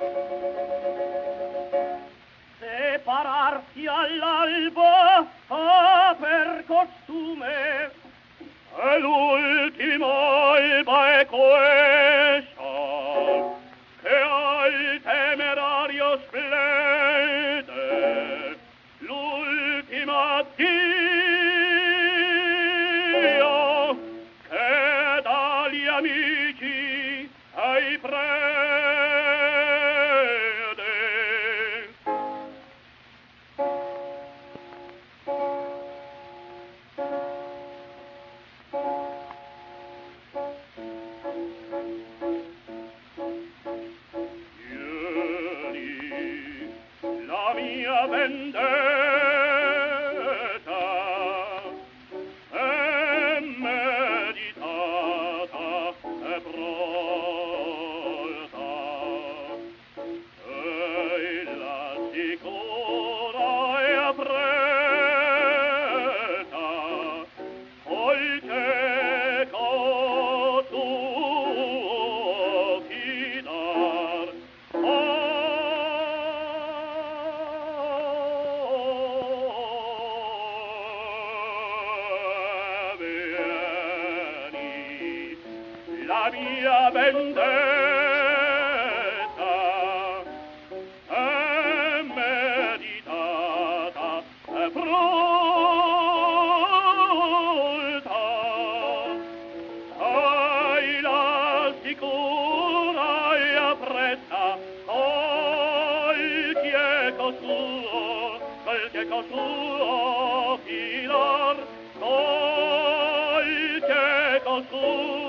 Separarsi all'alba ha per costume, e l'ultima alba è questa, che al temerario splende, l'ultima addio, che dagli amici ai prede. Ieri la mia vendetta è meditata e pronta, e la sicura e appresa col cieco suo fidar. Vieni, la mia vendetta è meditata e pronta, hai la sicura e appressa col cieco suo filar, col cieco suo